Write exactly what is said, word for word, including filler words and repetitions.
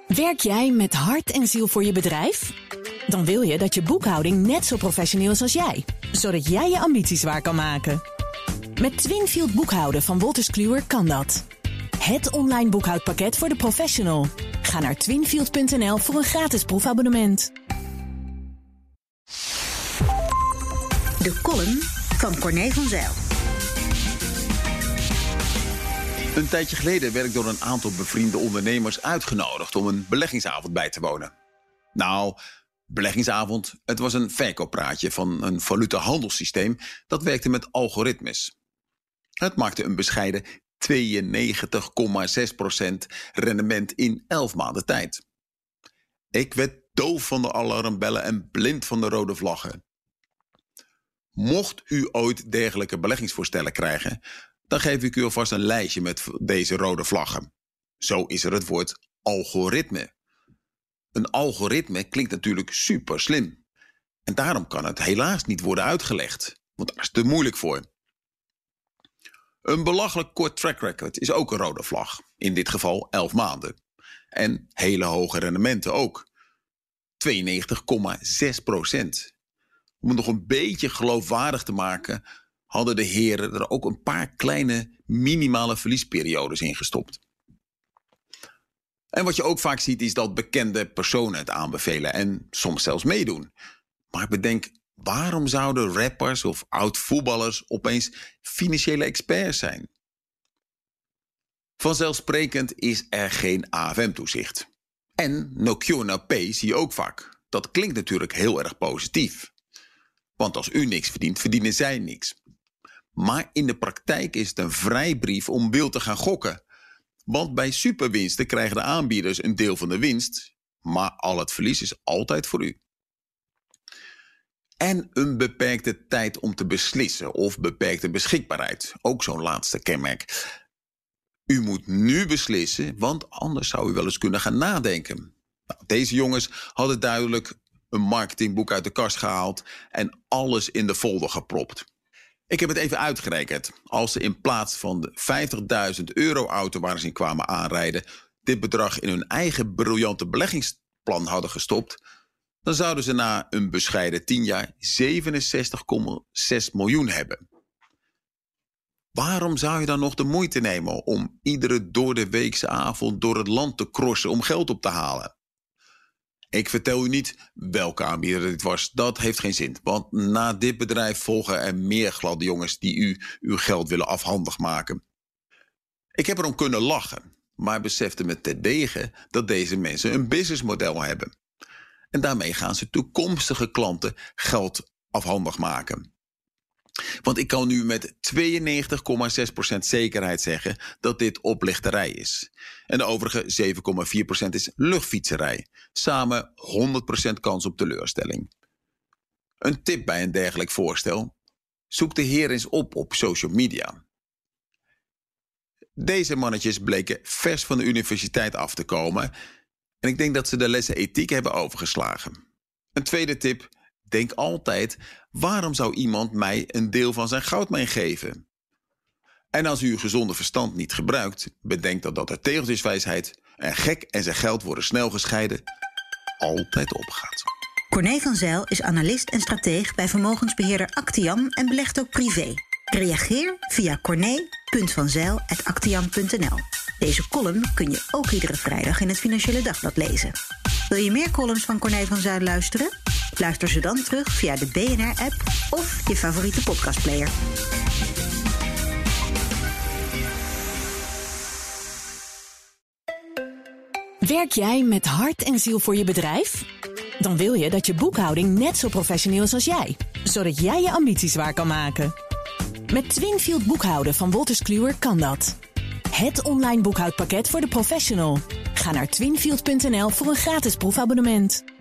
Werk jij met hart en ziel voor je bedrijf? Dan wil je dat je boekhouding net zo professioneel is als jij, zodat jij je ambities waar kan maken. Met Twinfield boekhouden van Wolters Kluwer kan dat. Het online boekhoudpakket voor de professional. Ga naar twinfield punt n l voor een gratis proefabonnement. De column van Corné van Zijl. Een tijdje geleden werd ik door een aantal bevriende ondernemers uitgenodigd om een beleggingsavond bij te wonen. Nou, beleggingsavond, het was een verkooppraatje van een valutahandelssysteem dat werkte met algoritmes. Het maakte een bescheiden tweeënnegentig komma zes procent rendement in elf maanden tijd. Ik werd doof van de alarmbellen en blind van de rode vlaggen. Mocht u ooit dergelijke beleggingsvoorstellen krijgen, dan geef ik u alvast een lijstje met deze rode vlaggen. Zo is er het woord algoritme. Een algoritme klinkt natuurlijk super slim. En daarom kan het helaas niet worden uitgelegd, want daar is het te moeilijk voor. Een belachelijk kort track record is ook een rode vlag. In dit geval elf maanden. En hele hoge rendementen ook. tweeënnegentig komma zes procent. Om het nog een beetje geloofwaardig te maken, hadden de heren er ook een paar kleine minimale verliesperiodes in gestopt. En wat je ook vaak ziet is dat bekende personen het aanbevelen en soms zelfs meedoen. Maar bedenk, waarom zouden rappers of oud-voetballers opeens financiële experts zijn? Vanzelfsprekend is er geen A F M-toezicht. En no cure no pay zie je ook vaak. Dat klinkt natuurlijk heel erg positief. Want als u niks verdient, verdienen zij niks. Maar in de praktijk is het een vrijbrief om wild te gaan gokken. Want bij superwinsten krijgen de aanbieders een deel van de winst, maar al het verlies is altijd voor u. En een beperkte tijd om te beslissen of beperkte beschikbaarheid. Ook zo'n laatste kenmerk. U moet nu beslissen, want anders zou u wel eens kunnen gaan nadenken. Nou, deze jongens hadden duidelijk een marketingboek uit de kast gehaald en alles in de folder gepropt. Ik heb het even uitgerekend. Als ze in plaats van de vijftigduizend euro auto waar ze in kwamen aanrijden, dit bedrag in hun eigen briljante beleggingsplan hadden gestopt, dan zouden ze na een bescheiden tien jaar zevenenzestig komma zes miljoen hebben. Waarom zou je dan nog de moeite nemen om iedere doordeweekse avond door het land te crossen om geld op te halen? Ik vertel u niet welke aanbieder dit was. Dat heeft geen zin. Want na dit bedrijf volgen er meer gladde jongens die u uw geld willen afhandig maken. Ik heb erom kunnen lachen, maar besefte me terdege dat deze mensen een businessmodel hebben. En daarmee gaan ze toekomstige klanten geld afhandig maken. Want ik kan nu met tweeënnegentig komma zes procent zekerheid zeggen dat dit oplichterij is. En de overige zeven komma vier procent is luchtfietserij. Samen honderd procent kans op teleurstelling. Een tip bij een dergelijk voorstel: zoek de heer eens op op social media. Deze mannetjes bleken vers van de universiteit af te komen en ik denk dat ze de lessen ethiek hebben overgeslagen. Een tweede tip: denk altijd, waarom zou iemand mij een deel van zijn goud meegeven? En als u uw gezonde verstand niet gebruikt, bedenk dan dat de tegeltjeswijsheid, een gek en zijn geld worden snel gescheiden, altijd opgaat. Corné van Zijl is analist en strateeg bij vermogensbeheerder Actiam en belegt ook privé. Reageer via corné punt van zijl apenstaartje actiam punt n l. Deze column kun je ook iedere vrijdag in het Financiële Dagblad lezen. Wil je meer columns van Corné van Zijl luisteren? Luister ze dan terug via de B N R-app of je favoriete podcastplayer. Werk jij met hart en ziel voor je bedrijf? Dan wil je dat je boekhouding net zo professioneel is als jij, zodat jij je ambities waar kan maken. Met Twinfield boekhouden van Wolters Kluwer kan dat. Het online boekhoudpakket voor de professional. Ga naar twinfield punt n l voor een gratis proefabonnement.